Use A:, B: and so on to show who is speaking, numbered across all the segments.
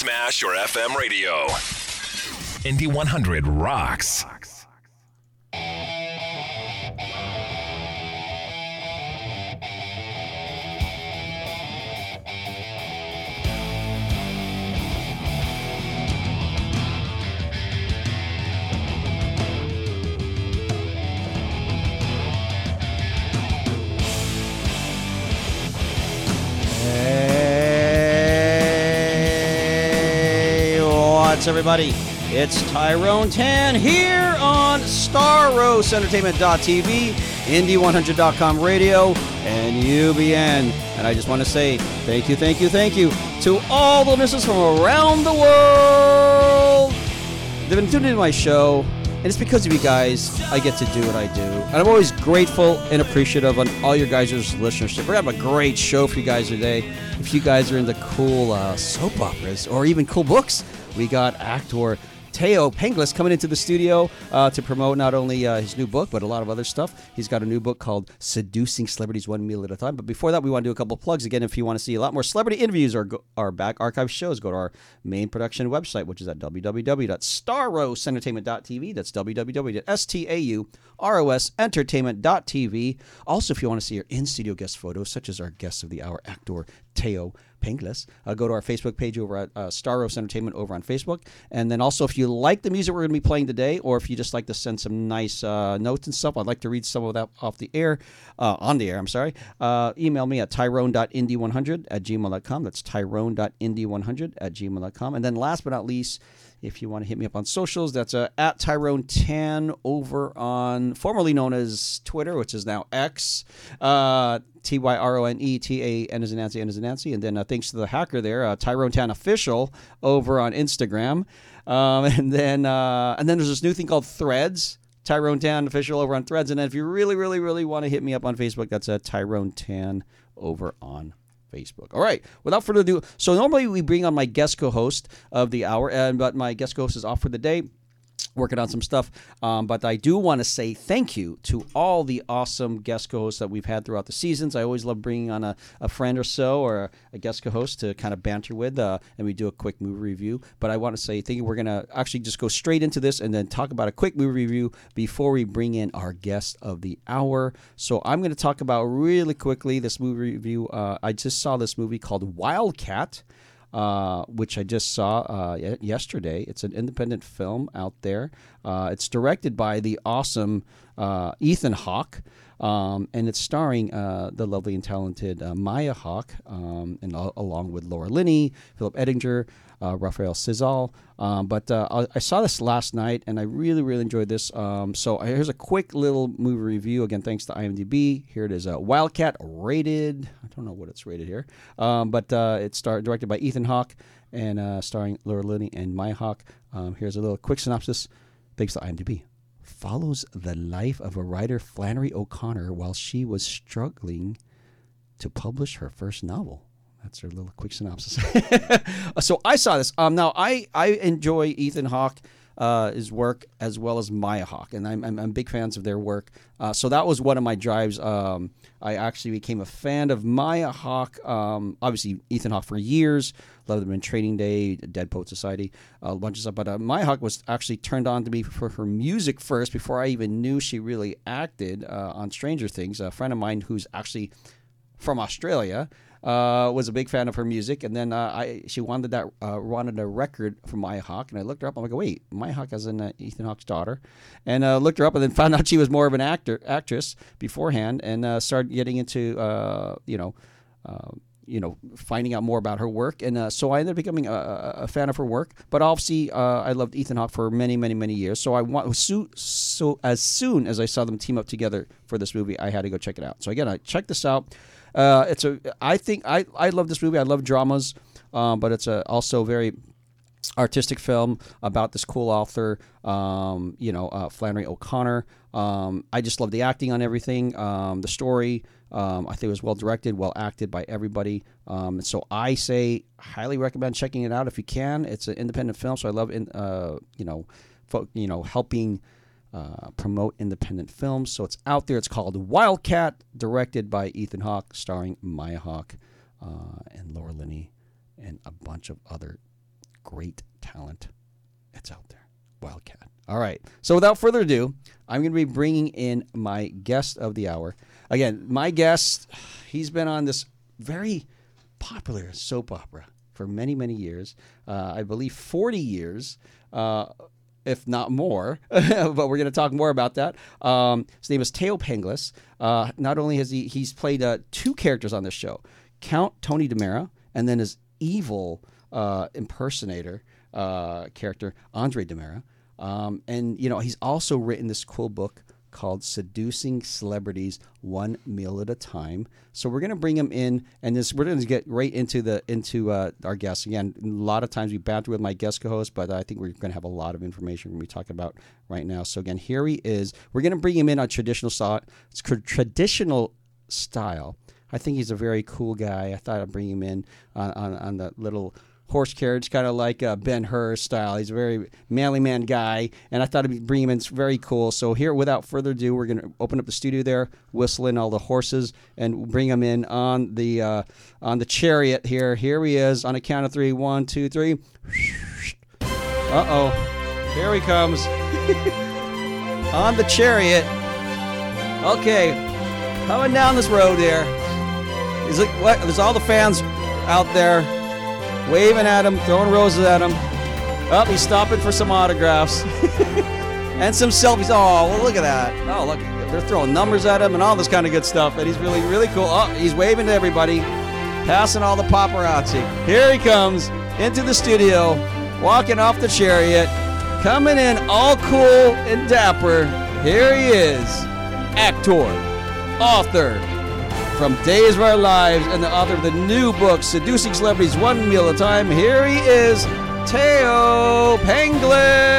A: Smash your FM radio. Indy 100 rocks.
B: What's everybody? It's Tyrone Tan here on StarRoseEntertainment.tv, Indy100.com radio, and UBN. And I just want to say thank you to all the listeners from around the world. They've been tuning into my show, and it's because of you guys I get to do what I do. And I'm always grateful and appreciative on all your guys' listenership. We're going to have a great show for you guys today. If you guys are into cool soap operas or even cool books, we got actor Teo Penglis coming into the studio to promote not only his new book, but a lot of other stuff. He's got a new book called Seducing Celebrities One Meal at a Time. But before that, we want to do a couple of plugs. Again, if you want to see a lot more celebrity interviews or our back archive shows, go to our main production website, which is at www.starrosentertainment.tv. That's www.starrosentertainment.tv. Also, if you want to see our in-studio guest photos, such as our guest of the hour, actor Teo Penglis, go to our Facebook page over at Star Rose Entertainment over on Facebook. And then also, if you like the music we're going to be playing today, or if you just like to send some nice notes and stuff, I'd like to read some of that off the air, email me at tyrone.indy100@gmail.com. That's tyrone.indy100@gmail.com. And then last but not least, if you want to hit me up on socials, that's at Tyrone Tan over on formerly known as Twitter, which is now X. TYRONE, TAN as in Nancy, N as in Nancy. And then thanks to the hacker there, Tyrone Tan Official over on Instagram. And then there's this new thing called Threads. Tyrone Tan Official over on Threads. And then if you really, really, really want to hit me up on Facebook, that's Tyrone Tan over on Facebook. All right. Without further ado, so normally we bring on my guest co-host of the hour, but my guest co-host is off for the day, working on some stuff. But I do want to say thank you to all the awesome guest co-hosts that we've had throughout the seasons. I always love bringing on a friend or so or a guest co-host to kind of banter with, and we do a quick movie review. But I want to say thank you. We're going to actually just go straight into this and then talk about a quick movie review before we bring in our guest of the hour. So I'm going to talk about really quickly this movie review. I just saw this movie called Wildcat, which I just saw yesterday. It's an independent film out there. It's directed by the awesome Ethan Hawke, and it's starring the lovely and talented Maya Hawke, and along with Laura Linney, Philip Ettinger, Raphael Cizal. But I saw this last night, and I really, really enjoyed this. So here's a quick little movie review. Again, thanks to IMDb. Here it is. Wildcat, rated. I don't know what it's rated here. But it's directed by Ethan Hawke and starring Laura Linney and Maya Hawke. Here's a little quick synopsis. Thanks to IMDb. Follows the life of a writer, Flannery O'Connor, while she was struggling to publish her first novel. That's her little quick synopsis. So I saw this. Now, I enjoy Ethan Hawke, his work, as well as Maya Hawke, and I'm big fans of their work. So that was one of my drives. I actually became a fan of Maya Hawke. Obviously, Ethan Hawke for years. Loved him in Training Day, Dead Poet Society, a bunch of stuff. But Maya Hawke was actually turned on to me for her music first, before I even knew she really acted on Stranger Things. A friend of mine who's actually from Australia was a big fan of her music, and then she wanted a record from Maya Hawke, and I looked her up. I'm like, wait, Maya Hawke is Ethan Hawke's daughter, and looked her up, and then found out she was more of an actress beforehand, and started getting into finding out more about her work, and so I ended up becoming a fan of her work. But obviously, I loved Ethan Hawke for many, many, many years. So so as soon as I saw them team up together for this movie, I had to go check it out. So again, I checked this out. I think I love this movie. I love dramas, but it's also very artistic film about this cool author, Flannery O'Connor. I just love the acting on everything. The story, I think it was well directed, well acted by everybody. So I say highly recommend checking it out if you can. It's an independent film, so I love helping promote independent films. So it's out there. It's called Wildcat, directed by Ethan Hawke, starring Maya Hawke and Laura Linney and a bunch of other great talent. It's out there. Wildcat. All right. So without further ado, I'm going to be bringing in my guest of the hour. Again, my guest, he's been on this very popular soap opera for many, many years. I believe 40 years, if not more. But we're going to talk more about that. His name is Teo Penglis. Not only has he's played 2 characters on this show, Count Tony DiMera, and then his evil impersonator character, Andre DiMera. And, he's also written this cool book called Seducing Celebrities One Meal at a Time. So we're going to bring him in, and we're going to get right into our guests. Again, a lot of times we banter with my guest co-host, but I think we're going to have a lot of information we're going to be talking about right now. So again, here he is. We're going to bring him in on traditional style. I think he's a very cool guy. I thought I'd bring him in on the little horse carriage, kind of like Ben-Hur style. He's a very manly man guy, and I thought I'd bring him in. It's very cool. So here, without further ado, we're going to open up the studio there, whistle in all the horses, and bring him in on the chariot here. Here he is on a count of 3. 1, 2, 3. Uh-oh. Here he comes. On the chariot. Okay. Coming down this road here. He's like, what? There's all the fans out there waving at him, throwing roses at him. Oh, he's stopping for some autographs and some selfies. Oh, well, look at that. Oh, look, they're throwing numbers at him and all this kind of good stuff. And he's really, really cool. Oh, he's waving to everybody, passing all the paparazzi. Here he comes into the studio, walking off the chariot, coming in all cool and dapper. Here he is, actor, author, from Days of Our Lives, and the author of the new book, Seducing Celebrities One Meal at a Time. Here he is, Teo Penglis.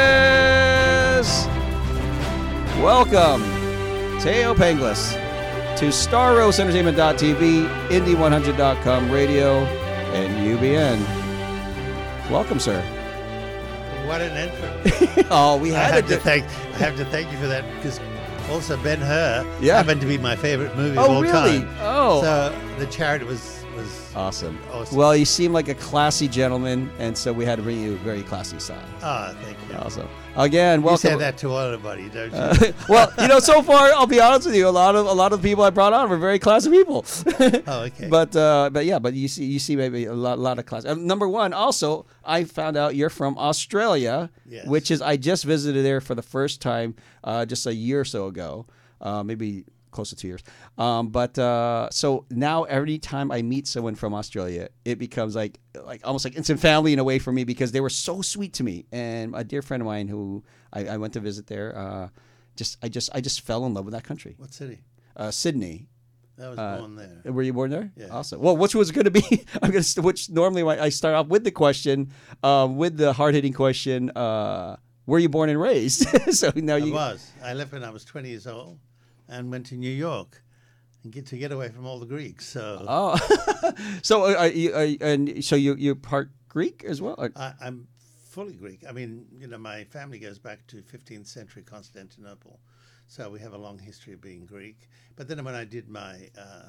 B: Welcome, Teo Penglis, to StarRoseEntertainment.tv, Indy100.com radio, and UBN. Welcome, sir.
C: What an entrance.
B: Oh, we had to
C: thank. I have to thank you for that, because also Ben-Hur happened to be my favorite movie of all time.
B: Oh,
C: so the chariot was
B: awesome.
C: Awesome.
B: Well, you seem like a classy gentleman, and so we had to bring you a very classy style.
C: Oh, thank you.
B: Awesome. Again, welcome.
C: You say that to everybody, don't you?
B: Well, so far, I'll be honest with you, a lot of the people I brought on were very classy people.
C: Oh, okay.
B: But you see maybe a lot of class. Number one, also, I found out you're from Australia,
C: yes.
B: Which is, I just visited there for the first time just a year or so ago, maybe close to 2 years. So now every time I meet someone from Australia, it becomes like almost like instant family in a way for me, because they were so sweet to me. And a dear friend of mine who I went to visit there, I just fell in love with that country.
C: What city?
B: Sydney.
C: I was born there.
B: Were you born there?
C: Yeah.
B: Awesome. Well, which was going to be, which normally I start off with the question, with the hard-hitting question, were you born and raised? So now
C: I left when I was 20 years old and went to New York and get away from all the Greeks. So
B: so you're part Greek as well?
C: I'm fully Greek. I mean, my family goes back to 15th century Constantinople, so we have a long history of being Greek. But then when I did my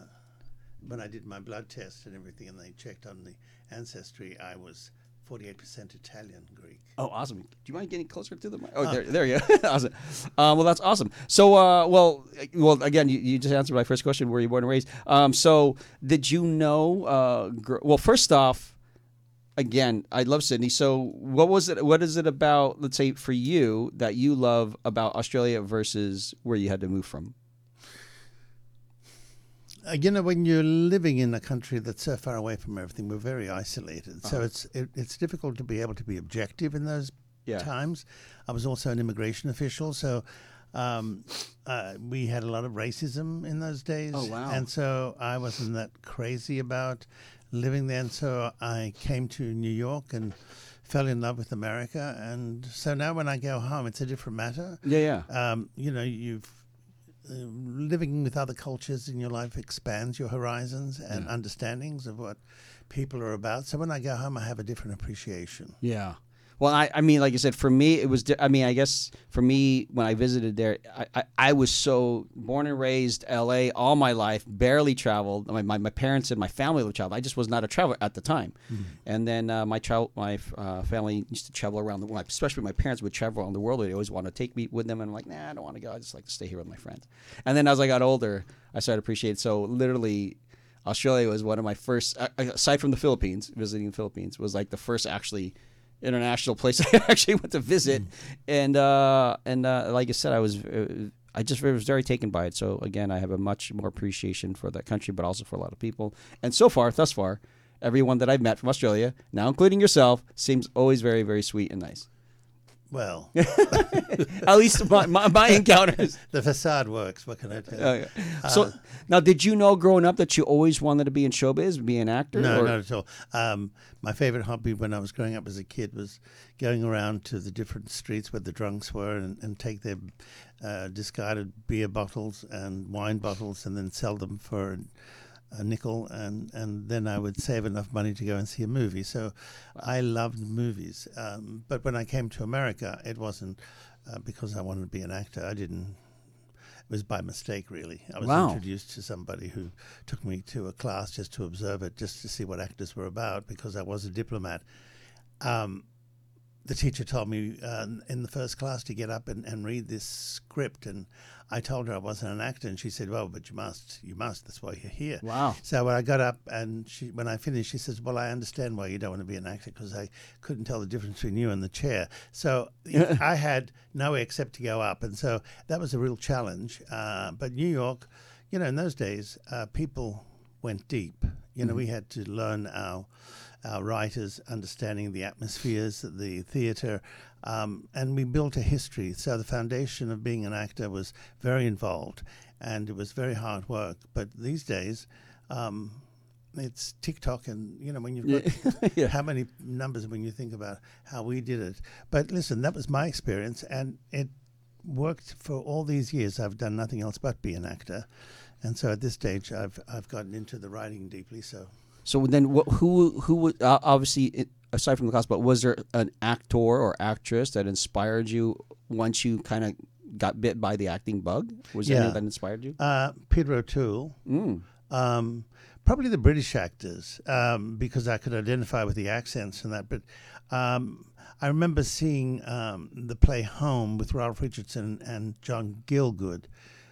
C: blood test and everything, and they checked on the ancestry, I was 48% Italian Greek.
B: Oh, awesome. Do you mind getting closer to the mic? Oh, there you go. Awesome. Well, that's awesome. So, well, again, you just answered my first question. Were you born and raised? So did you know, well, first off, again, I love Sydney. So what is it about, let's say, for you that you love about Australia versus where you had to move from?
C: When you're living in a country that's so far away from everything, we're very isolated. So it's difficult to be able to be objective in those times. I was also an immigration official, so we had a lot of racism in those days.
B: Oh, wow.
C: And so I wasn't that crazy about living there. And so I came to New York and fell in love with America. And so now when I go home, it's a different matter.
B: Yeah.
C: Living with other cultures in your life expands your horizons and understandings of what people are about. So when I go home, I have a different appreciation.
B: Yeah. Well, I mean, like I said, for me, it was. I mean, I guess for me, when I visited there, I was so born and raised L.A. all my life, barely traveled. My parents and my family would travel. I just was not a traveler at the time. And then my family used to travel around the world. Especially my parents would travel around the world. They always want to take me with them, and I'm like, nah, I don't want to go. I just like to stay here with my friends. And then as I got older, I started to appreciate it. So literally, Australia was one of my first, aside from the Philippines, visiting the Philippines, was like the first actually international place I actually went to visit, and like I said, I was very taken by it. So again, I have a much more appreciation for that country, but also for a lot of people. And thus far, everyone that I've met from Australia, now including yourself, seems always very, very sweet and nice.
C: Well,
B: at least my encounters.
C: The facade works. What can I tell you?
B: So now, did you know growing up that you always wanted to be in showbiz, be an actor?
C: No,
B: or?
C: not at all. My favorite hobby when I was growing up as a kid was going around to the different streets where the drunks were and take their discarded beer bottles and wine bottles and then sell them for a nickel, and then I would save enough money to go and see a movie. So I loved movies. But when I came to America, it wasn't because I wanted to be an actor. It was by mistake, really. I was introduced to somebody who took me to a class just to observe it, just to see what actors were about, because I was a diplomat. The teacher told me in the first class to get up and read this script, and I told her I wasn't an actor, and she said, well, but you must, that's why you're here.
B: Wow.
C: So when I got up and when I finished, she says, well, I understand why you don't want to be an actor, because I couldn't tell the difference between you and the chair. So I had nowhere except to go up, and so that was a real challenge. But New York, in those days, people went deep. We had to learn our writers understanding the atmospheres, the theater, and we built a history. So the foundation of being an actor was very involved, and it was very hard work. But these days, it's TikTok, and when you've got how many numbers when you think about how we did it. But listen, that was my experience, and it worked for all these years. I've done nothing else but be an actor, and so at this stage, I've gotten into the writing deeply.
B: So then, who obviously, aside from the class, but was there an actor or actress that inspired you once you kind of got bit by the acting bug? Was there anyone that inspired you?
C: Peter O'Toole. Probably the British actors, because I could identify with the accents and that. But I remember seeing the play Home with Ralph Richardson and John Gielgud.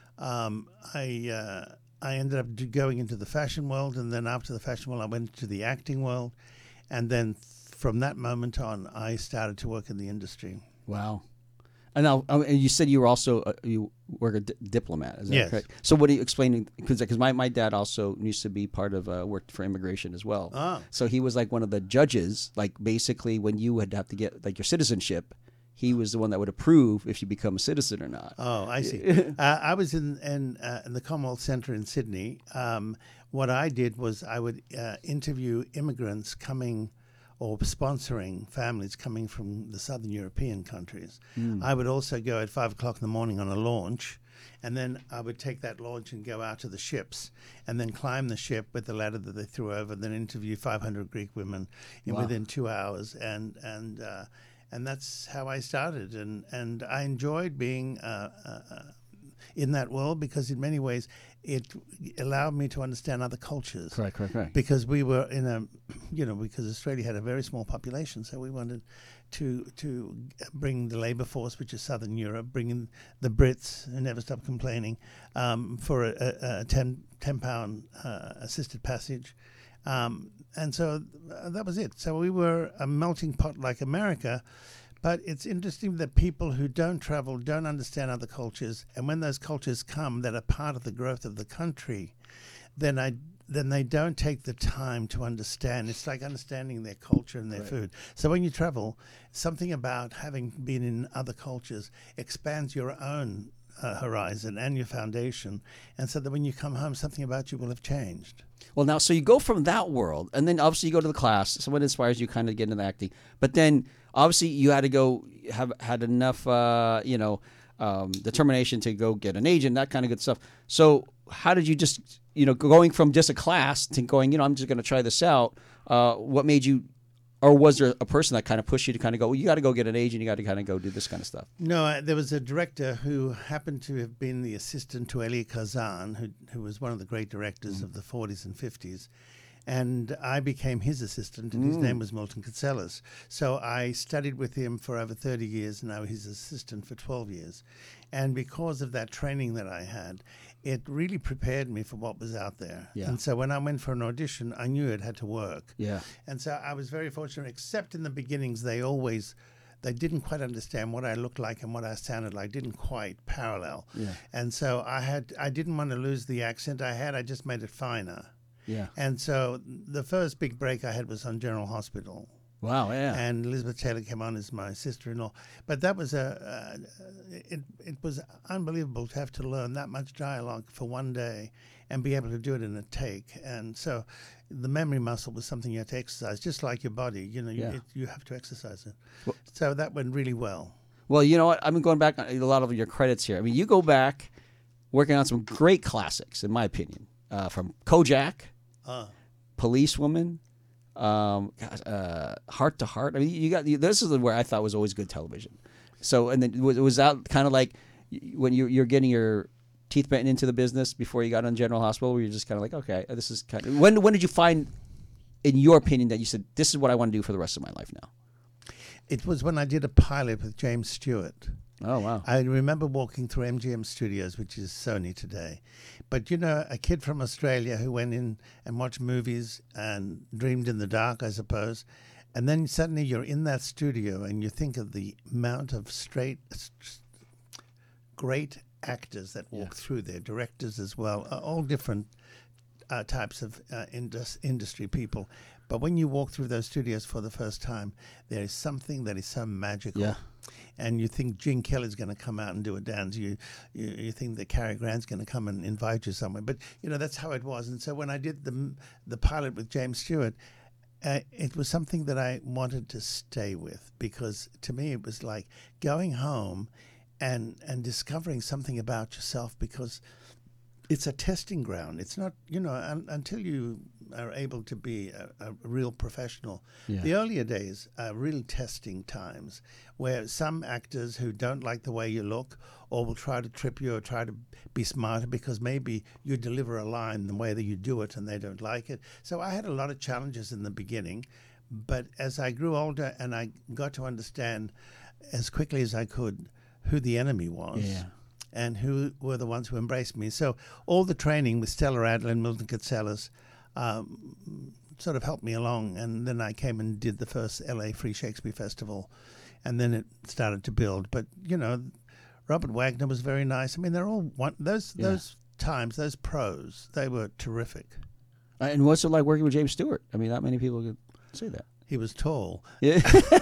C: I ended up going into the fashion world, and then after the fashion world, I went into the acting world. And then from that moment on, I started to work in the industry.
B: Wow. And now, you said you were also, you were a diplomat, is that correct? So what are you explaining? Because my dad also used to be part of, worked for immigration as well.
C: Oh.
B: So he was like one of the judges, like basically when you would have to get like your citizenship, he was the one that would approve if you become a citizen or not.
C: Oh, I see. I was in the Commonwealth Centre in Sydney. What I did was I would interview immigrants coming or sponsoring families coming from the southern European countries. I would also go at 5 o'clock in the morning on a launch, and then I would take that launch and go out to the ships and then climb the ship with the ladder that they threw over, then interview 500 Greek women within 2 hours. And that's how I started, and I enjoyed being in that world because in many ways it allowed me to understand other cultures.
B: Correct.
C: Because we were in because Australia had a very small population, so we wanted to bring the labour force, which is Southern Europe, bring in the Brits who never stop complaining for a £10 assisted passage. And so that was it. So we were a melting pot like America, but it's interesting that people who don't travel don't understand other cultures, and when those cultures come that are part of the growth of the country, then they don't take the time to understand. It's like understanding their culture and their food. So when you travel, something about having been in other cultures expands your own horizon and your foundation, and so that when you come home, something about you will have changed.
B: Well, now, so you go from that world, and then obviously you go to the class. So what inspires you kind of get into acting? But then obviously you had to go had enough, determination to go get an agent, that kind of good stuff. So how did you just, going from just a class to going, I'm just going to try this out? What made you Or was there a person that kind of pushed you to kind of go, well, you got to go get an agent, you got to kind of go do this kind of stuff?
C: No, there was a director who happened to have been the assistant to Elie Kazan, who was one of the great directors of the 40s and 50s. And I became his assistant, and his name was Milton Katselas. So I studied with him for over 30 years, and now he's assistant for 12 years. And because of that training that I had, it really prepared me for what was out there.
B: Yeah.
C: And so when I went for an audition, I knew it had to work.
B: Yeah.
C: And so I was very fortunate, except in the beginnings, they didn't quite understand what I looked like and what I sounded like, didn't quite parallel.
B: Yeah.
C: And so I didn't want to lose the accent I had, I just made it finer.
B: Yeah.
C: And so the first big break I had was on General Hospital.
B: Wow, yeah.
C: And Elizabeth Taylor came on as my sister-in-law. But that was it was unbelievable to have to learn that much dialogue for one day and be able to do it in a take. And so the memory muscle was something you had to exercise, just like your body. You know, you have to exercise it.
B: Well,
C: so that went really well.
B: Well, you know what? I've been going back on a lot of your credits here. I mean, you go back working on some great classics, in my opinion, from Kojak, Policewoman, Heart to Heart. I mean, you got this is where I thought was always good television. So, and then was that kind of like when you're getting your teeth bitten into the business before you got on General Hospital, where you're just kind of like, okay, this is kind of when did you find, in your opinion, that you said this is what I want to do for the rest of my life now?
C: It was when I did a pilot with James Stewart.
B: Oh, wow.
C: I remember walking through MGM Studios, which is Sony today. But, you know, a kid from Australia who went in and watched movies and dreamed in the dark, I suppose. And then suddenly you're in that studio and you think of the amount of great actors that walk through there, directors as well, all different types of industry people. But when you walk through those studios for the first time, there is something that is so magical. Yeah. And you think Gene Kelly's going to come out and do a dance. You think that Cary Grant's going to come and invite you somewhere. But, you know, that's how it was. And so when I did the pilot with James Stewart, it was something that I wanted to stay with, because to me it was like going home and discovering something about yourself, because it's a testing ground. It's not, you know, until you are able to be a real professional. Yeah. The earlier days are real testing times, where some actors who don't like the way you look or will try to trip you or try to be smarter because maybe you deliver a line the way that you do it and they don't like it. So I had a lot of challenges in the beginning, but as I grew older and I got to understand as quickly as I could who the enemy was. Yeah. And who were the ones who embraced me. So all the training with Stella Adler and Milton Katselas sort of helped me along. And then I came and did the first LA Free Shakespeare Festival, and then it started to build. But, you know, Robert Wagner was very nice. I mean, they're all those times, those pros, they were terrific.
B: And what's it like working with James Stewart? I mean, not many people could say that.
C: He was tall.
B: Yeah.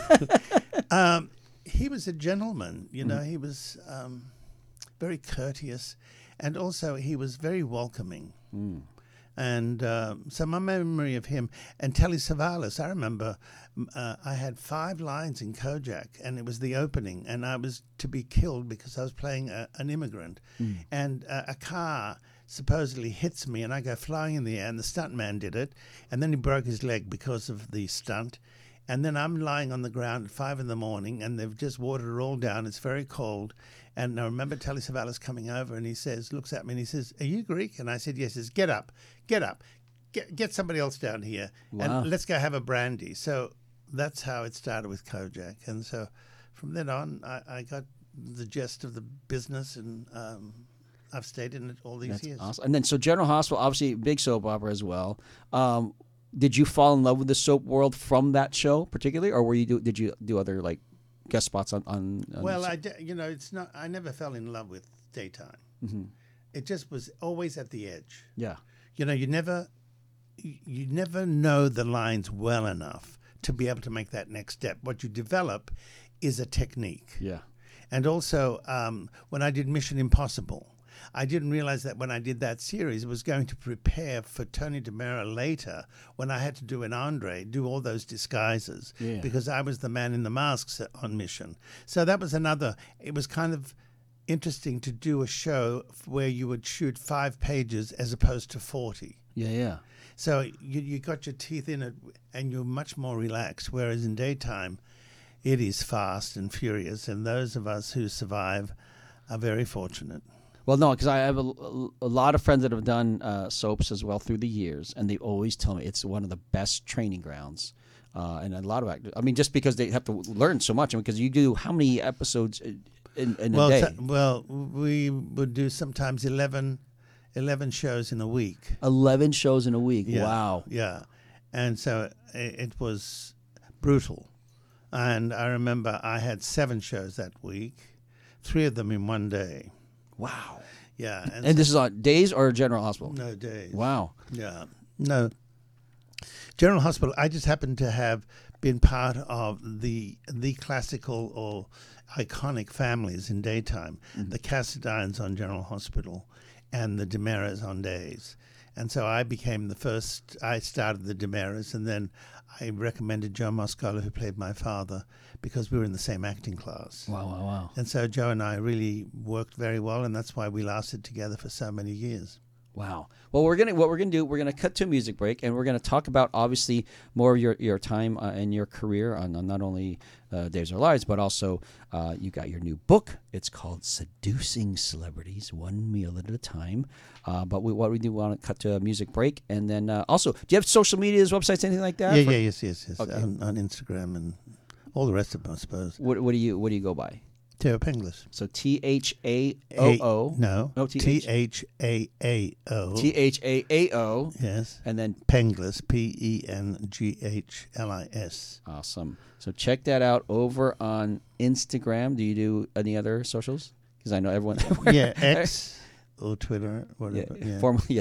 C: He was a gentleman. You know, he was very courteous, and also he was very welcoming. And so my memory of him, and Telly Savalas, I remember I had 5 lines in Kojak, and it was the opening, and I was to be killed because I was playing an immigrant, and a car supposedly hits me, and I go flying in the air, and the stuntman did it, and then he broke his leg because of the stunt. And then I'm lying on the ground at 5 a.m, and they've just watered it all down. It's very cold. And I remember Telly Savalas coming over, and he looks at me and he says, "Are you Greek?" And I said, "Yes." He says, "Get up, get somebody else down here, and let's go have a brandy." So that's how it started with Kojak. And so from then on, I got the gist of the business, and I've stayed in it all these years.
B: Awesome. And then so General Hospital, obviously big soap opera as well. Did you fall in love with the soap world from that show particularly, or did you do other like guest spots on
C: well, I never fell in love with daytime. Mm-hmm. It just was always at the edge.
B: Yeah.
C: You know, you never know the lines well enough to be able to make that next step. What you develop is a technique.
B: Yeah.
C: And also, when I did Mission Impossible, I didn't realize that when I did that series, it was going to prepare for Tony DiMera later, when I had to do an Andre, do all those disguises, because I was the man in the masks on Mission. So that was it interesting to do a show where you would shoot 5 pages as opposed to 40.
B: Yeah.
C: So you got your teeth in it, and you're much more relaxed. Whereas in daytime, it is fast and furious, and those of us who survive are very fortunate.
B: Well, no, because I have a lot of friends that have done soaps as well through the years, and they always tell me it's one of the best training grounds. And a lot of actors, I mean, just because they have to learn so much, because you do how many episodes in a day?
C: We would do sometimes 11 shows in a week.
B: 11 shows in a week.
C: Yeah,
B: Wow.
C: Yeah. And so it was brutal. And I remember I had 7 shows that week, 3 of them in one day.
B: Wow.
C: Yeah.
B: And this is on days or General Hospital?
C: No, days.
B: Wow.
C: Yeah. No. General Hospital, I just happened to have been part of the classical or iconic families in daytime. Mm-hmm. The Cassidines on General Hospital and the DiMeras on days. And so I became the first. I started the DiMeras, and then I recommended Joe Moscolo, who played my father, because we were in the same acting class.
B: Wow.
C: And so Joe and I really worked very well, and that's why we lasted together for so many years.
B: Wow. Well, what we're gonna do, we're gonna cut to a music break, and we're gonna talk about obviously more of your time and your career on not only Days of Our Lives, but also you got your new book. It's called Seducing Celebrities, One Meal at a Time. But what we do, want to cut to a music break, and then also, do you have social medias, websites, anything like that?
C: Yes.
B: Okay.
C: On Instagram and all the rest of them, I suppose.
B: What do you go by?
C: Theo Penglis.
B: So THAOO.
C: No. THAAO.
B: THAAO.
C: Yes.
B: And then
C: Penglis, PENGHLIS.
B: Awesome. So check that out over on Instagram. Do you do any other socials? Because I know everyone.
C: Yeah, X or Twitter, whatever.
B: Yeah. Formerly.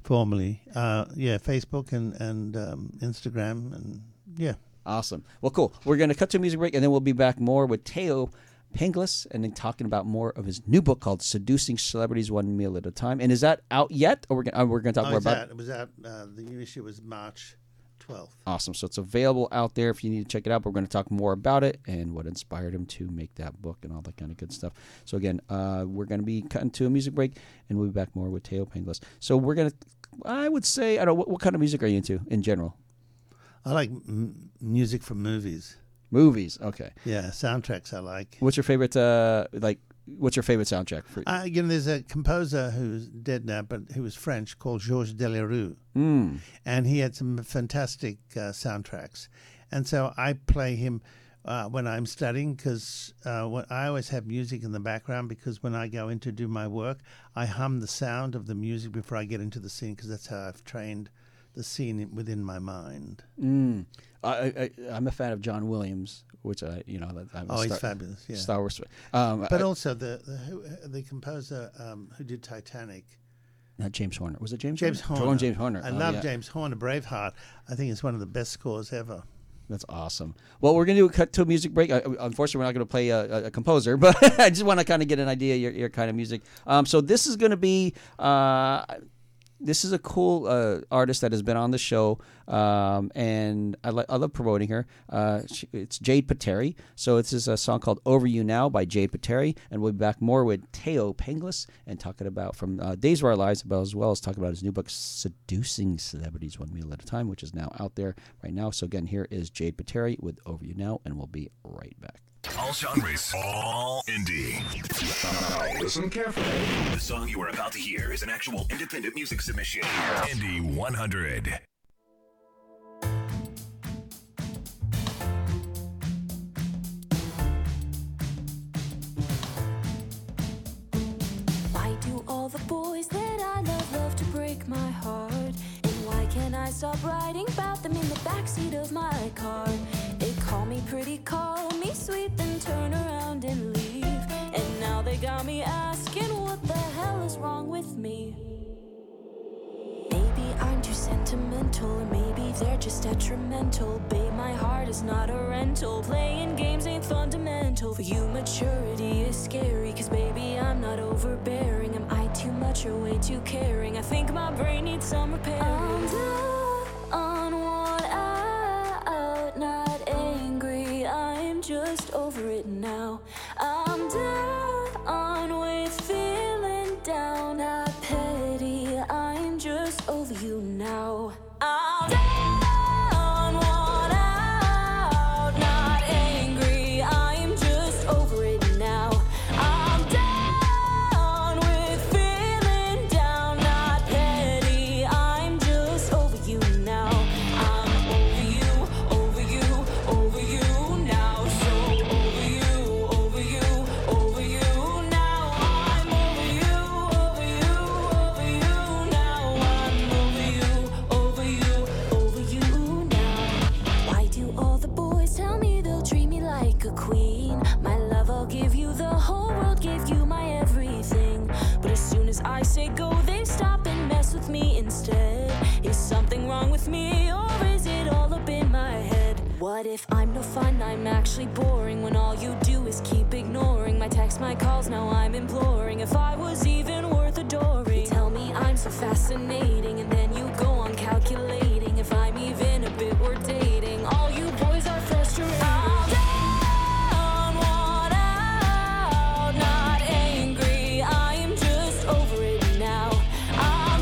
C: Facebook and Instagram, and yeah.
B: Awesome. Well, cool. We're going to cut to a music break, and then we'll be back more with Theo Penglis, and then talking about more of his new book called Seducing Celebrities, One Meal at a Time. And is that out yet? Or we're going to talk more about it?
C: It was out. The new issue was March 12th.
B: Awesome. So it's available out there if you need to check it out. But we're going to talk more about it and what inspired him to make that book and all that kind of good stuff. So again, we're going to be cutting to a music break, and we'll be back more with Theo Penglis. So we're going to, I would say, I don't know, what kind of music are you into in general?
C: I like music from movies.
B: Movies, okay.
C: Yeah, soundtracks I like.
B: What's your favorite? What's your favorite soundtrack?
C: There's a composer who's dead now, but who was French, called Georges Delerue, and he had some fantastic soundtracks. And so I play him when I'm studying, because I always have music in the background, because when I go in to do my work, I hum the sound of the music before I get into the scene, because that's how I've trained the scene within my mind.
B: I'm a fan of John Williams, which
C: he's fabulous. Yeah,
B: Star Wars.
C: But also the composer who did Titanic.
B: Not James Horner. Was it James
C: Horner?
B: James Horner.
C: I love James Horner. Braveheart. I think it's one of the best scores ever.
B: That's awesome. Well, we're going to do a cut to a music break. Unfortunately, we're not going to play a composer, but I just want to kind of get an idea of your kind of music. So this is going to be... This is a cool artist that has been on the show, and I love promoting her. It's Jade Pateri. So it's a song called Over You Now by Jade Pateri, and we'll be back more with Theo Penglis and talking about from Days of Our Lives, as well as talking about his new book, Seducing Celebrities, One Meal at a Time, which is now out there right now. So again, here is Jade Pateri with Over You Now, and we'll be right back.
A: All genres, all indie. Now listen carefully. The song you are about to hear is an actual independent music submission. Indie 100.
D: Why do all the boys that I love to break my heart? And why can't I stop writing about them in the backseat of my car? They call me pretty, call me sweet, then turn around and leave. And now they got me asking what the hell is wrong with me. Maybe I'm too sentimental, or maybe they're just detrimental. Babe, my heart is not a rental. Playing games ain't fundamental. For you, maturity is scary, cause baby, I'm not overbearing. Am I too much or way too caring? I think my brain needs some repairing. I'm done on worn out, not angry, I'm just over it now. I'm done on with now. I'm down, worn out, not angry, I'm just over it now. I'm down with feeling down, not petty, I'm just over you now. I'm over you, over you, over you now. So over you, over you, over you now. I'm over you, over you, over you now. I'm over you, over you, over you now. Why do all the boys tell me they'll treat me like a queen? My love, I'll give you, the whole world gave you my everything. But as soon as I say go, they stop and mess with me instead. Is something wrong with me, or is it all up in my head? What if I'm no fun, I'm actually boring, when all you do is keep ignoring my texts, my calls, now I'm imploring if I was even worth adoring. You tell me I'm so fascinating, and then you go on calculating if I'm even a bit worth dating. All you boys are frustrated. I'm down, worn out, not angry, I'm just over it now. I'm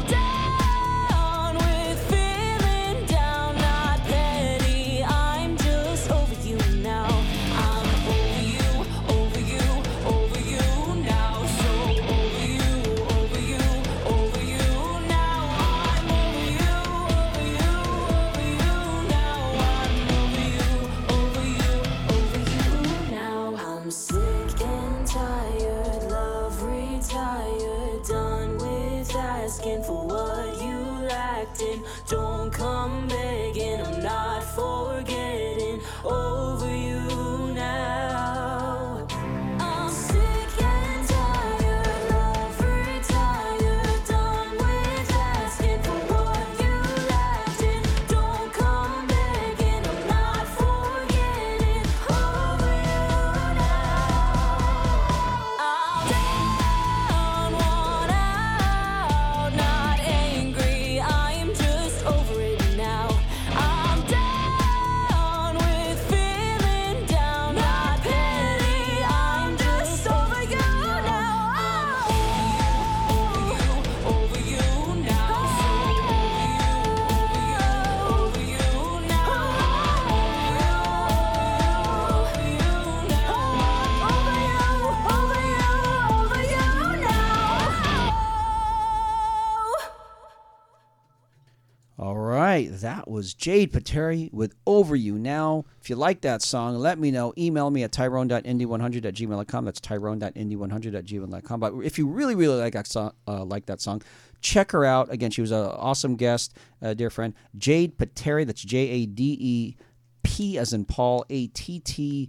D: down with feeling down, not petty, I'm just over you now. I'm over you, over you, over you now. So over you, over you, over you now. I'm over you, over you, over you now. I'm over you, over you, over you now. I'm sick and tired, love retired, done with asking for what you lacked in. Don't come begging, I'm not forgetting. Over you now. I'm sick and tired, love retired, done with asking for what you lacked in. Don't come begging, I'm not forgetting. Over you now. I'm down, worn out, not angry, I'm just over it now. I'm down with feeling down, not petty, I'm just over you now. I'm over you now. So over you now. Over you now. Over you now.
B: All right, that was Jade Pateri with Over You Now. If you like that song, let me know. Email me at tyrone.indy100@gmail.com. That's tyrone.indy100@gmail.com. But if you really, really like that song, check her out. Again, she was an awesome guest, dear friend. Jade Pateri, that's J-A-D-E-P as in Paul, A-T-T-E-R-I.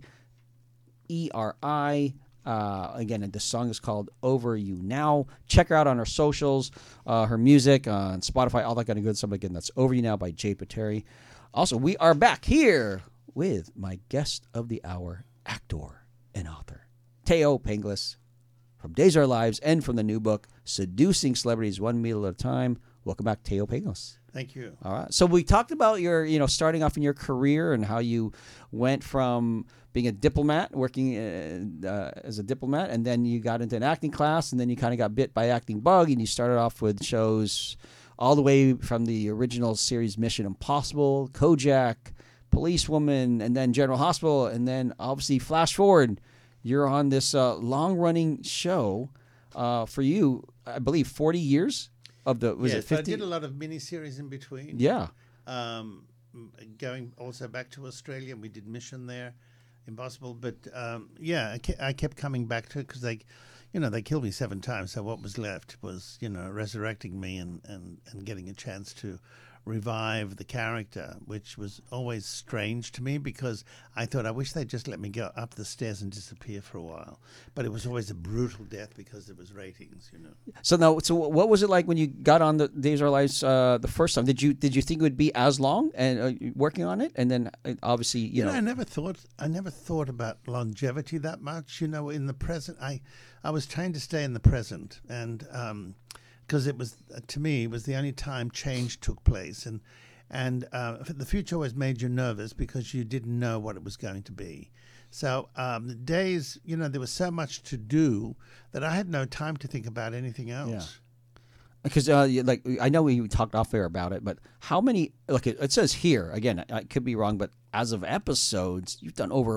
B: Again, the song is called Over You Now. Check her out on her socials, her music on Spotify, all that kind of good stuff. Again, that's Over You Now by Jade Pateri. Also, we are back here with my guest of the hour, actor and author, Teo Penglis, from Days of Our Lives and from the new book, Seducing Celebrities One Meal at a Time. Welcome back, Teo Penglis.
C: Thank you.
B: All right. So we talked about your, starting off in your career and how you went from being a diplomat, working as a diplomat, and then you got into an acting class, and then you kind of got bit by acting bug, and you started off with shows all the way from the original series Mission Impossible, Kojak, Policewoman, and then General Hospital, and then obviously flash forward, you're on this long-running show for you, I believe, 40 years of the, was it 50?
C: I did a lot of miniseries in between.
B: Yeah.
C: Going also back to Australia, and we did Mission there, Impossible. But I kept coming back to it because they killed me 7 times. So what was left was, resurrecting me and getting a chance to revive the character, which was always strange to me because I thought, I wish they'd just let me go up the stairs and disappear for a while. But it was always a brutal death because it was ratings,
B: So what was it like when you got on the Days of Our Lives the first time? Did you think it would be as long and working on it? And then obviously,
C: I never thought about longevity that much. In the present, I was trying to stay in the present, and because it was, to me, it was the only time change took place, and the future always made you nervous because you didn't know what it was going to be. So the days, there was so much to do that I had no time to think about anything else.
B: Because like I know we talked off air about it, but how many? Look, it says here again. I could be wrong, but as of episodes, you've done over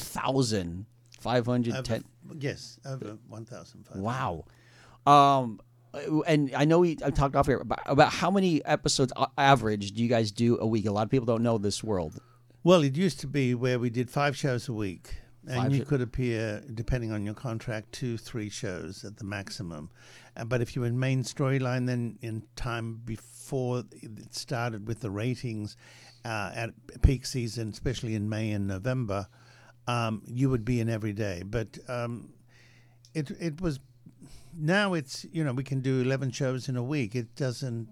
B: 1,510.
C: Yes, over 1,500.
B: Wow. And I know I talked off air about how many episodes average do you guys do a week? A lot of people don't know this world.
C: Well, it used to be where we did 5 shows a week. And you could appear, depending on your contract, 2-3 shows at the maximum. But if you were in main storyline, then in time before it started with the ratings at peak season, especially in May and November, you would be in every day. But it was, now it's, we can do 11 shows in a week. It doesn't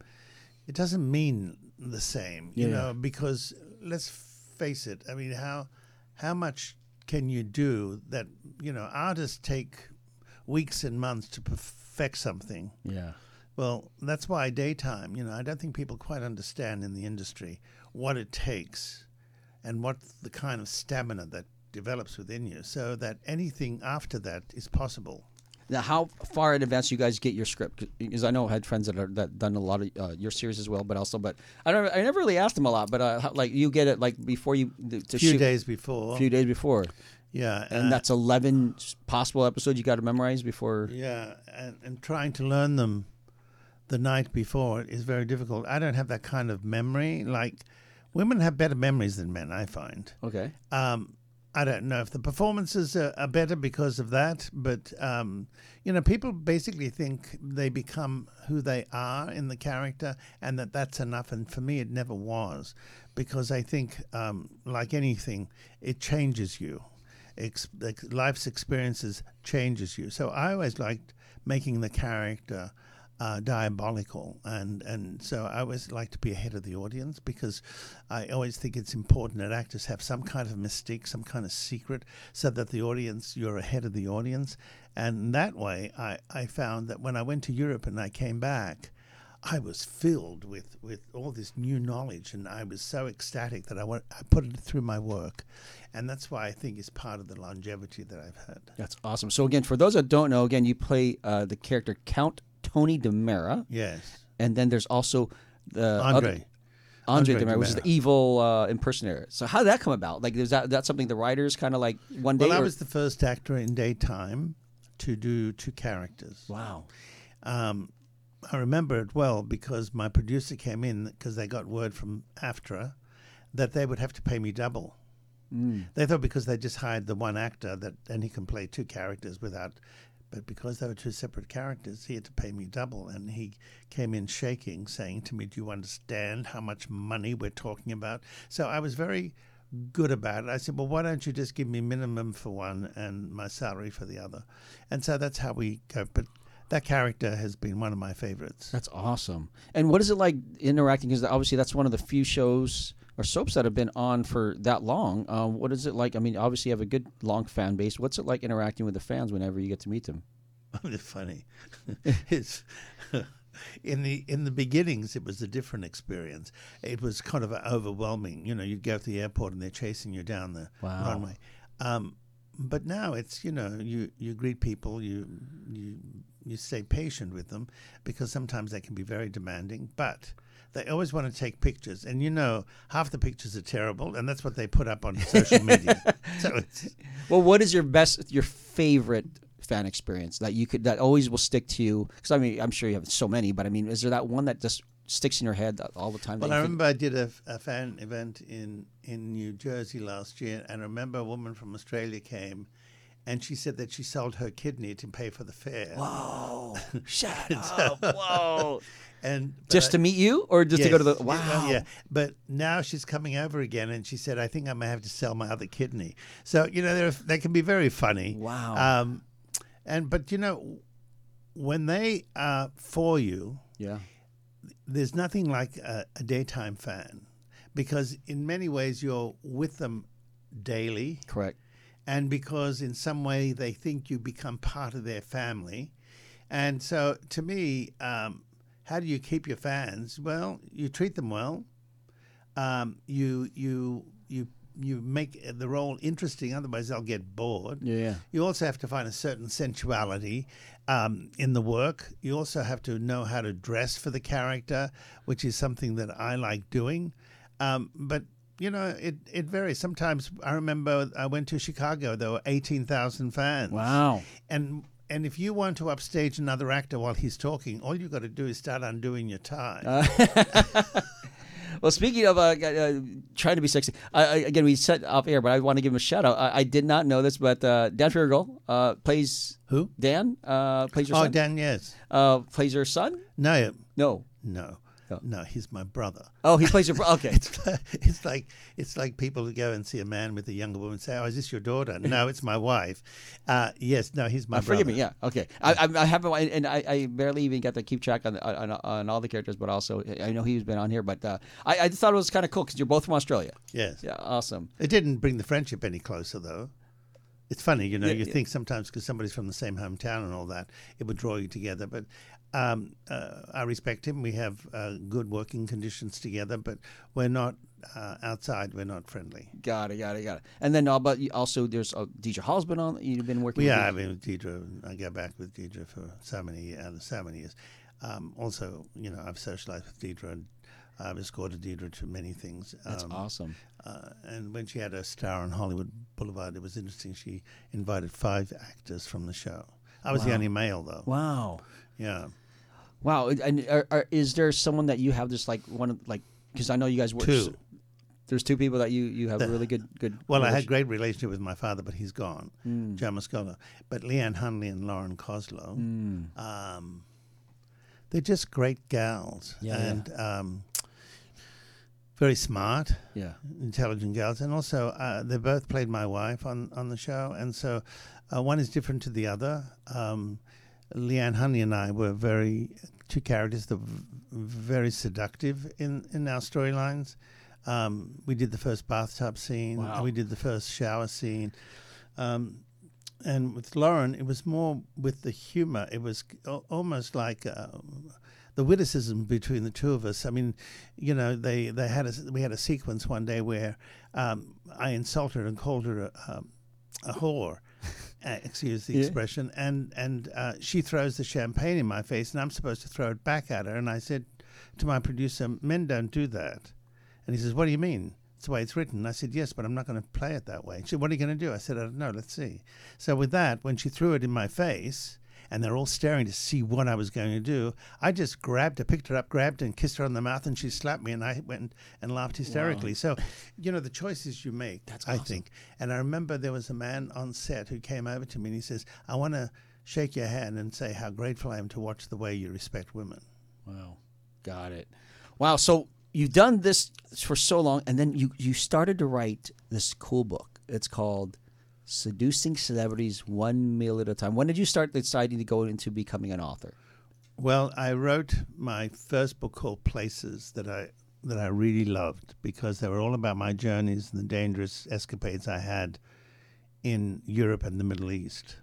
C: mean the same, because let's face it. I mean, how much can you do that? Artists take weeks and months to perfect something.
B: Yeah.
C: Well, that's why daytime, I don't think people quite understand in the industry what it takes and what the kind of stamina that develops within you, so that anything after that is possible.
B: Now, how far in advance you guys get your script? Because I know I had friends that done a lot of your series as well, but I never really asked them a lot. But like you get it like before you to
C: few
B: shoot.
C: days before.
B: Few days before.
C: Yeah,
B: and that's 11 possible episodes you got to memorize before.
C: Yeah, and trying to learn them the night before is very difficult. I don't have that kind of memory. Like women have better memories than men, I find.
B: Okay.
C: I don't know if the performances are better because of that, but people basically think they become who they are in the character, and that's enough. And for me, it never was, because I think, like anything, it changes you. Life's experiences changes you. So I always liked making the character diabolical, and so I always like to be ahead of the audience, because I always think it's important that actors have some kind of mystique, some kind of secret, so that you're ahead of the audience. And that way I found that when I went to Europe and I came back, I was filled with all this new knowledge, and I was so ecstatic that I put it through my work. And that's why I think it's part of the longevity that I've had.
B: That's awesome. So again, for those that don't know, again, you play the character Count Tony DiMera.
C: Yes.
B: And then there's also the
C: Andre
B: DiMera, which is the evil impersonator. So how did that come about? Like, is that something the writers kind of like one day?
C: Well, I was the first actor in daytime to do 2 characters.
B: Wow.
C: I remember it well because my producer came in because they got word from AFTRA that they would have to pay me double. They thought because they just hired the one actor and he can play 2 characters but because they were 2 separate characters, he had to pay me double. And he came in shaking, saying to me, "Do you understand how much money we're talking about?" So I was very good about it. I said, "Well, why don't you just give me minimum for one and my salary for the other?" And so that's how we go. But that character has been one of my favorites.
B: That's awesome. And what is it like interacting? Because obviously that's one of the few shows or soaps that have been on for that long. What is it like? I mean, obviously you have a good long fan base. What's it like interacting with the fans whenever you get to meet them?
C: It's funny. It's in the beginnings, it was a different experience. It was kind of overwhelming. You'd go to the airport and they're chasing you down the runway. But now it's you greet people, you stay patient with them, because sometimes they can be very demanding, but they always want to take pictures, and half the pictures are terrible, and that's what they put up on social media. So
B: well, what is your favorite fan experience that always will stick to you? Because I mean, I'm sure you have so many, but I mean, is there that one that just sticks in your head all the time?
C: Well, I remember I did a fan event in New Jersey last year, and I remember a woman from Australia came, and she said that she sold her kidney to pay for the fare.
B: Whoa! Shut up! Whoa!
C: But
B: just to meet you, or just to go to the
C: Yeah. But now she's coming over again, and she said, "I think I may have to sell my other kidney." So they can be very funny.
B: Wow.
C: But when they are for you,
B: yeah,
C: there's nothing like a daytime fan, because in many ways you're with them daily.
B: Correct.
C: And because in some way they think you become part of their family. And so to me, how do you keep your fans? Well, you treat them well. You make the role interesting, otherwise they'll get bored.
B: Yeah.
C: You also have to find a certain sensuality in the work. You also have to know how to dress for the character, which is something that I like doing. But it varies. Sometimes I remember I went to Chicago. There were 18,000 fans.
B: Wow.
C: And if you want to upstage another actor while he's talking, all you got to do is start undoing your tie.
B: Well, speaking of trying to be sexy, again, we set off air, but I want to give him a shout out. I did not know this, but Dan Fiergel plays
C: who?
B: Dan plays your son.
C: Oh, Dan, yes.
B: Plays your son?
C: No.
B: No.
C: No, he's my brother.
B: Oh, he plays your brother. Okay.
C: It's like people who go and see a man with a younger woman and say, "Oh, is this your daughter?" No, it's my wife. Yes, no, he's my brother.
B: Forgive me. Yeah. Okay. I haven't, and I barely even got to keep track on all the characters, but also I know he's been on here. But I just thought it was kind of cool because you're both from Australia.
C: Yes.
B: Yeah. Awesome.
C: It didn't bring the friendship any closer, though. It's funny, you think sometimes because somebody's from the same hometown and all that, it would draw you together. But I respect him. We have good working conditions together, but we're not outside. We're not friendly.
B: Got it. And then, but also there's Deidre Hall's been on. You've been working.
C: Yeah, I've been with Deidre. I go back with Deidre for so many years. Also, I've socialized with Deidre and I've escorted Deidre to many things.
B: That's awesome.
C: And when she had a star on Hollywood Boulevard, it was interesting. She invited 5 actors from the show. I was the only male, though.
B: Wow.
C: Yeah.
B: Wow. And is there someone that you have just because I know you guys work.
C: 2.
B: There's 2 people that you have a really good.
C: Well, I had a great relationship with my father, but he's gone, Joe Moscola. But Leanne Hunley and Lauren Koslow, they're just great gals.
B: Yeah,
C: and very smart, intelligent gals. And also, they both played my wife on the show. And so one is different to the other. Leanne Hunley and I were 2 characters that were very seductive in our storylines. We did the first bathtub scene.
B: Wow.
C: We did the first shower scene. And with Lauren, it was more with the humor. It was almost like the witticism between the 2 of us. I mean, we had a sequence one day where I insulted her and called her a whore. Excuse the expression. And she throws the champagne in my face, and I'm supposed to throw it back at her. And I said to my producer, "Men don't do that." And he says, "What do you mean? It's the way it's written." And I said, "Yes, but I'm not going to play it that way." She said, "What are you going to do?" I said, "I don't know. Let's see." So with that, when she threw it in my face, and they're all staring to see what I was going to do, I just picked her up, grabbed her, and kissed her on the mouth, and she slapped me, and I went and laughed hysterically. Wow. So, the choices you make,
B: that's awesome.
C: I think. And I remember there was a man on set who came over to me, and he says, "I want to shake your hand and say how grateful I am to watch the way you respect women."
B: Wow. Got it. Wow. So you've done this for so long, and then you started to write this cool book. It's called Seducing Celebrities One Meal at a Time. When did you start deciding to go into becoming an author?
C: Well, I wrote my first book called Places that I really loved because they were all about my journeys and the dangerous escapades I had in Europe and the Middle East.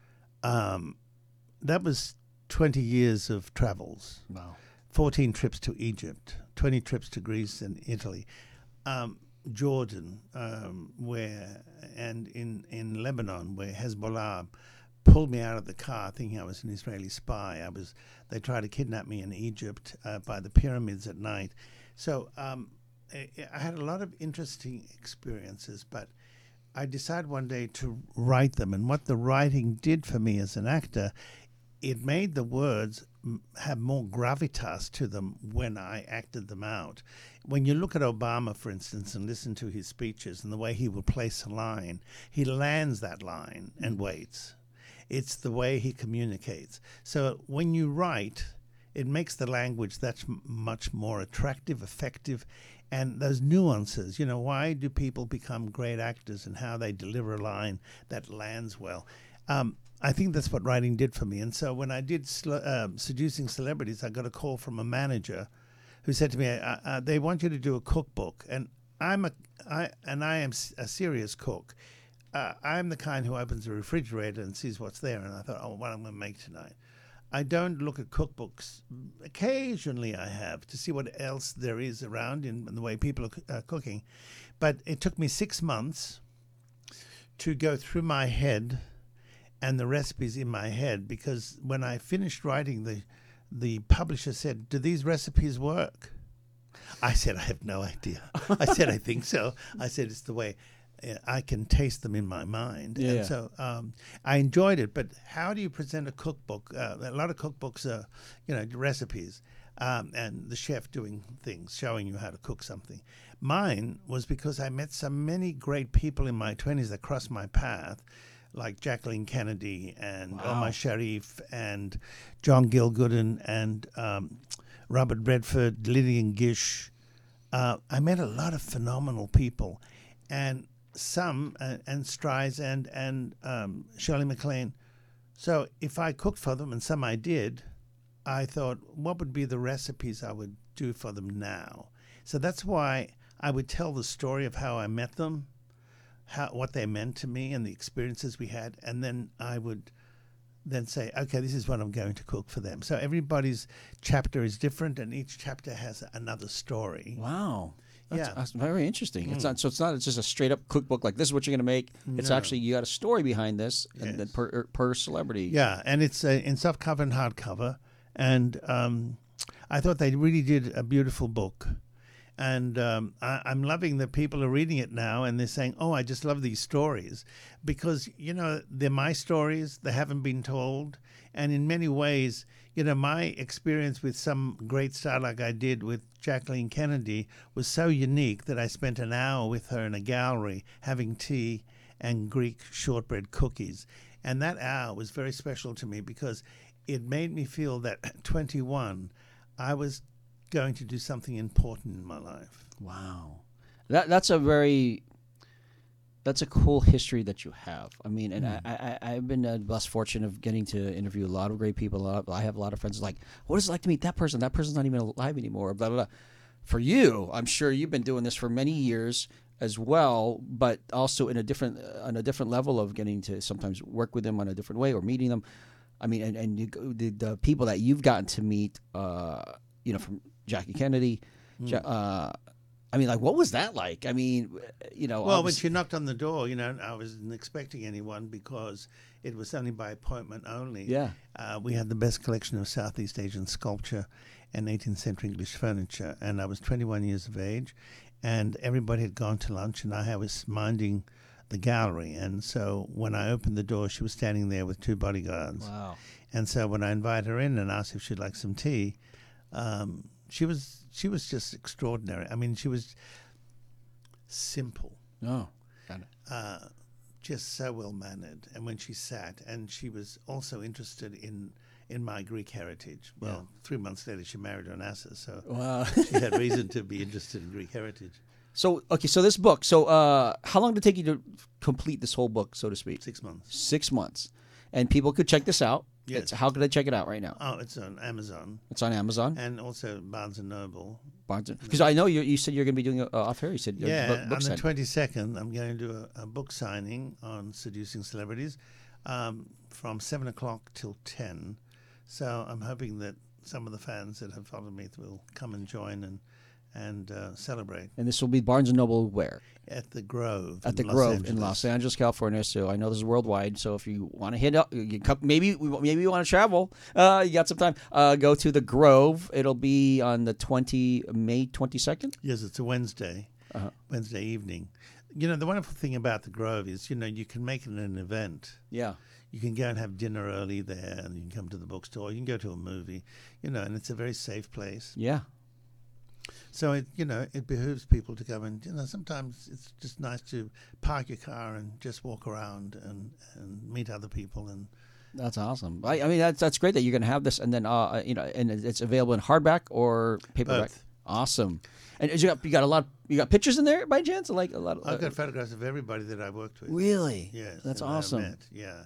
C: That was 20 years of travels.
B: Wow.
C: 14 trips to Egypt, 20 trips to Greece and Italy. Jordan, and in Lebanon, where Hezbollah pulled me out of the car thinking I was an Israeli spy. They tried to kidnap me in Egypt by the pyramids at night. So I had a lot of interesting experiences, but I decided one day to write them. And what the writing did for me as an actor, it made the words have more gravitas to them when I acted them out. When you look at Obama, for instance, and listen to his speeches and the way he will place a line, he lands that line and waits. It's the way he communicates. So when you write, it makes the language that's much more attractive, effective, and those nuances. Why do people become great actors and how they deliver a line that lands well? I think that's what writing did for me. And so when I did Seducing Celebrities, I got a call from a manager who said to me, they want you to do a cookbook. And I am a serious cook. I'm the kind who opens a refrigerator and sees what's there. And I thought, what I'm going to make tonight. I don't look at cookbooks. Occasionally I have to see what else there is around in the way people are cooking. But it took me 6 months to go through my head and the recipes in my head, because when I finished writing, the publisher said, "Do these recipes work?" I said, "I have no idea." I said, "I think so." I said, "It's the way I can taste them in my mind."
B: Yeah.
C: And so I enjoyed it. But how do you present a cookbook? A lot of cookbooks are, recipes and the chef doing things, showing you how to cook something. Mine was because I met so many great people in my 20s that crossed my path, like Jacqueline Kennedy and Omar Sharif and John Gill-Gooden and Robert Redford, Lillian Gish. I met a lot of phenomenal people, and some and Streisand and Shirley MacLaine. So if I cooked for them, and some I did, I thought, what would be the recipes I would do for them now? So that's why I would tell the story of how I met them, what they meant to me, and the experiences we had, and then I would then say, okay, this is what I'm going to cook for them. So everybody's chapter is different, and each chapter has another story.
B: Wow.
C: Yeah.
B: That's very interesting. It's not just a straight up cookbook like this is what you're going to make. It's actually, you got a story behind this, and then per celebrity.
C: Yeah, and it's in softcover and hardcover, and I thought they really did a beautiful book. And I'm loving that people are reading it now, and they're saying, "Oh, I just love these stories," because they're my stories. They haven't been told, and in many ways, my experience with some great star like I did with Jacqueline Kennedy was so unique that I spent an hour with her in a gallery having tea and Greek shortbread cookies, and that hour was very special to me because it made me feel that at 21, I was going to do something important in my life.
B: Wow. That's a cool history that you have. I mean, and I've been blessed fortune of getting to interview a lot of great people. I have a lot of friends like, what is it like to meet that person? That person's not even alive anymore, blah, blah, blah. For you, I'm sure you've been doing this for many years as well, but also on a different level of getting to sometimes work with them on a different way or meeting them. I mean, and the people that you've gotten to meet, from Jackie Kennedy, I mean, like, what was that like? I mean,
C: Well, when she knocked on the door, I wasn't expecting anyone because it was only by appointment only.
B: Yeah.
C: We had the best collection of Southeast Asian sculpture and 18th century English furniture, and I was 21 years of age, and everybody had gone to lunch, and I was minding the gallery. And so when I opened the door, she was standing there with 2 bodyguards.
B: Wow.
C: And so when I invited her in and asked if she'd like some tea, she was just extraordinary. I mean, she was simple.
B: Oh, got it.
C: Just so well mannered. And when she sat, and she was also interested in my Greek heritage. Well, 3 months later, she married Onassis, so
B: Wow.
C: she had reason to be interested in Greek heritage.
B: So this book. So how long did it take you to complete this whole book, so to speak?
C: 6 months.
B: 6 months, and people could check this out.
C: Yes.
B: How could they check it out right now?
C: Oh, it's on Amazon.
B: It's on Amazon
C: And also Barnes & Noble.
B: Because I know you said you're going to be doing off air. You said
C: Yeah,
B: book
C: on the
B: signing.
C: 22nd, I'm going to do a book signing on seducing celebrities from 7 o'clock till 10. So I'm hoping that some of the fans that have followed me will come and join and celebrate.
B: And this will be Barnes & Noble where?
C: At the Grove.
B: At the Grove in Los Angeles, California. So I know this is worldwide. So if you want to hit up, maybe you want to travel, you got some time, go to the Grove. It'll be on the May 22nd?
C: Yes, it's a Wednesday, Wednesday evening. The wonderful thing about the Grove is, you can make it an event.
B: Yeah.
C: You can go and have dinner early there, and you can come to the bookstore. You can go to a movie, and it's a very safe place.
B: Yeah.
C: So it behooves people to come, and sometimes it's just nice to park your car and just walk around and meet other people. And
B: that's awesome. I mean that's great that you're going to have this, and then and it's available in hardback or paperback.
C: Both.
B: Awesome. And you got pictures in there by chance? Like a lot of.
C: I've got photographs of everybody that I worked with.
B: Really?
C: Yes.
B: That's
C: that
B: awesome.
C: I met. Yeah.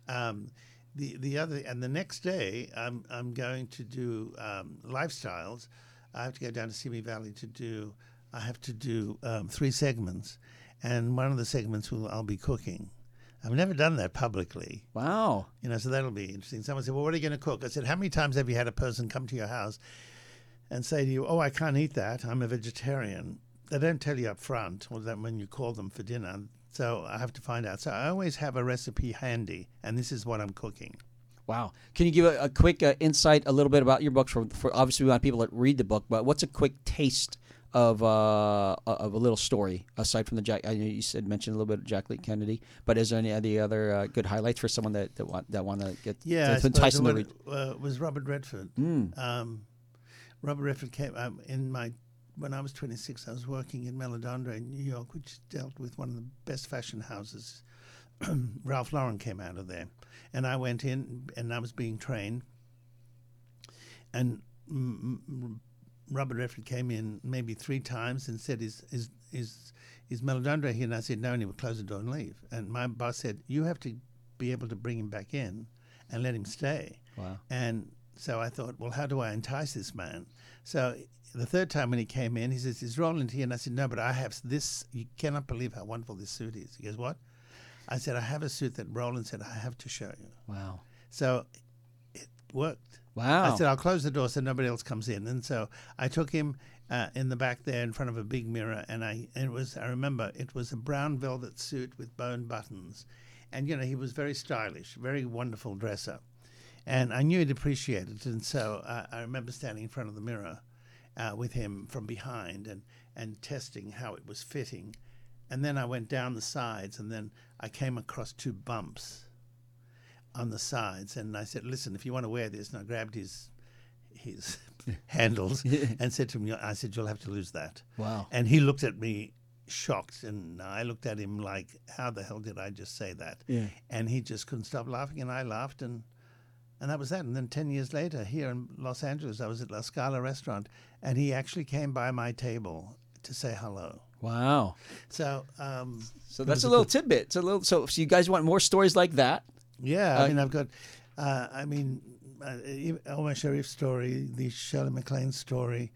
C: The next day I'm going to do lifestyles. I have to go down to Simi Valley I have to do 3 segments, and one of the segments I'll be cooking, I've never done that publicly.
B: Wow.
C: So that'll be interesting. Someone said, well, what are you going to cook? I said, how many times have you had a person come to your house and say to you, oh, I can't eat that, I'm a vegetarian? They don't tell you up front or that when you call them for dinner. So I have to find out. So I always have a recipe handy, and this is what I'm cooking.
B: Wow. Can you give a quick insight a little bit about your book? For obviously, we want people to read the book, but what's a quick taste of a little story aside from the I know you mentioned a little bit of Jacqueline Kennedy, but is there any other good highlights for someone that want to get
C: to
B: entice them to read?
C: Was Robert Redford. Robert Redford came when I was 26. I was working in Melodondra in New York, which dealt with one of the best fashion houses. Ralph Lauren came out of there, and I went in and I was being trained, and Robert Redford came in maybe 3 times and said, is Melodondra here? And I said, no, and he would close the door and leave. And my boss said, you have to be able to bring him back in and let him stay.
B: Wow.
C: And so I thought, well, how do I entice this man? So the 3rd time when he came in, he says, is Roland here? And I said, no, but I have this. You cannot believe how wonderful this suit is. He goes, what? I said, I have a suit that Roland said I have to show you.
B: Wow.
C: So it worked.
B: Wow.
C: I said, I'll close the door so nobody else comes in. And so I took him in the back there in front of a big mirror, and I remember it was a brown velvet suit with bone buttons. And, he was very stylish, very wonderful dresser. And I knew he'd appreciate it. And so I remember standing in front of the mirror with him from behind and testing how it was fitting. And then I went down the sides, and then I came across 2 bumps on the sides, and I said, listen, if you want to wear this, and I grabbed his handles and said to him, I said, you'll have to lose that.
B: Wow.
C: And he looked at me shocked, and I looked at him like, how the hell did I just say that?
B: Yeah.
C: And he just couldn't stop laughing, and I laughed, and that was that. And then 10 years later, here in Los Angeles, I was at La Scala restaurant, and he actually came by my table to say hello.
B: Wow.
C: So
B: that's a little tidbit. So you guys want more stories like that?
C: Yeah, I've got, Omar Sharif's story, the Shirley MacLaine story.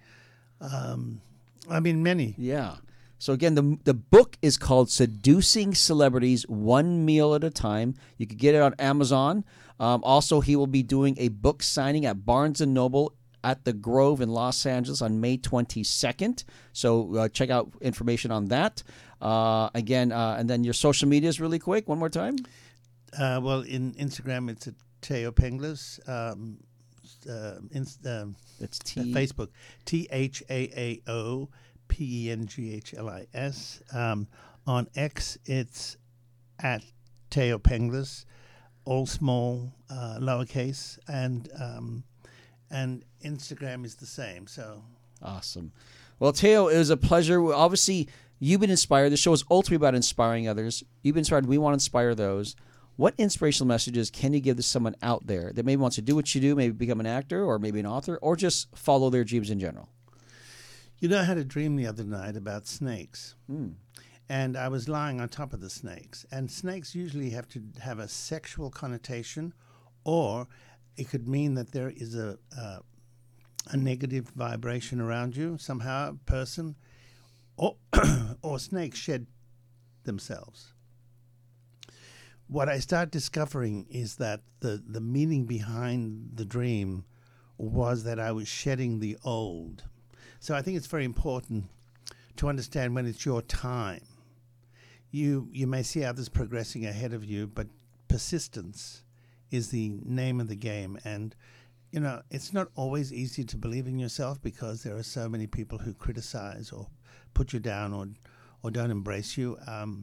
C: Many.
B: Yeah. So again, the book is called Seducing Celebrities One Meal at a Time. You can get it on Amazon. Also, he will be doing a book signing at Barnes & Noble at the Grove in Los Angeles on May 22nd. So check out information on that. And then your social medias really quick, one more time.
C: Well, in Instagram, it's at Teo Penglis.
B: It's
C: Facebook, THAAOPENGHLIS. On X, it's at Teo Penglis, all small, lowercase, and Instagram is the same. So
B: awesome. Well, Teo, it was a pleasure. Obviously, you've been inspired. The show is ultimately about inspiring others. You've been inspired. We want to inspire those. What inspirational messages can you give to someone out there that maybe wants to do what you do, maybe become an actor or maybe an author, or just follow their dreams in general?
C: I had a dream the other night about snakes. And I was lying on top of the snakes. And snakes usually have to have a sexual connotation, or it could mean that there is a negative vibration around you, somehow, a person, or snakes shed themselves. What I start discovering is that the meaning behind the dream was that I was shedding the old. So I think it's very important to understand when it's your time. You may see others progressing ahead of you, but persistence is the name of the game. And, it's not always easy to believe in yourself because there are so many people who criticize or put you down or don't embrace you.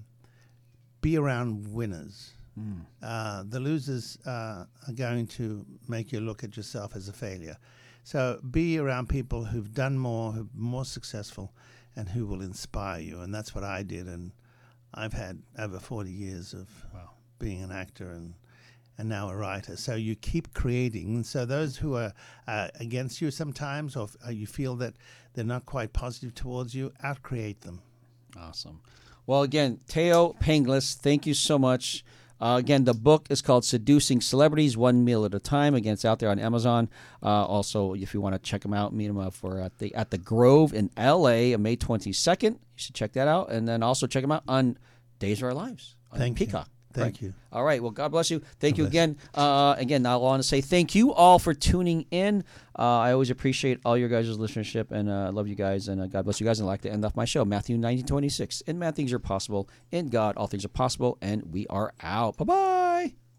C: Be around winners. The losers are going to make you look at yourself as a failure. So be around people who've done more, who've been more successful, and who will inspire you. And that's what I did. And I've had over 40 years of being an actor and now a writer. So you keep creating. And so those who are against you sometimes, or you feel that they're not quite positive towards you, out-create them.
B: Awesome. Well, again, Teo Penglis, thank you so much. Again, the book is called Seducing Celebrities One Meal at a Time. Again, it's out there on Amazon. Also, if you want to check them out, meet them up at the Grove in L.A. on May 22nd. You should check that out. And then also check them out on Days of Our Lives on Peacock.
C: Thank you.
B: All right. Well, God bless you. Thank you again. Again, I want to say thank you all for tuning in. I always appreciate all your guys' listenership, and I love you guys, and God bless you guys. And I'd like to end off my show, Matthew 19:26. In man, things are possible. In God, all things are possible, and we are out. Bye-bye.